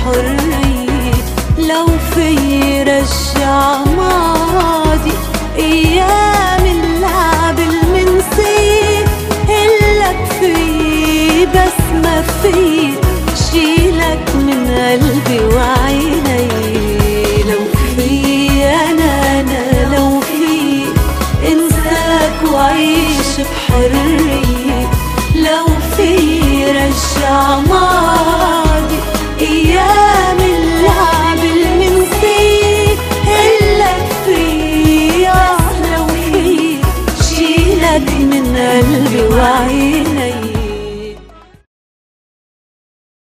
حرية. لو في رجع ماضي أيام اللعب المنسية، هلك في بس ما في شيلك من قلبي وعيني. لو في أنا لو في انساك وعيش بحرية.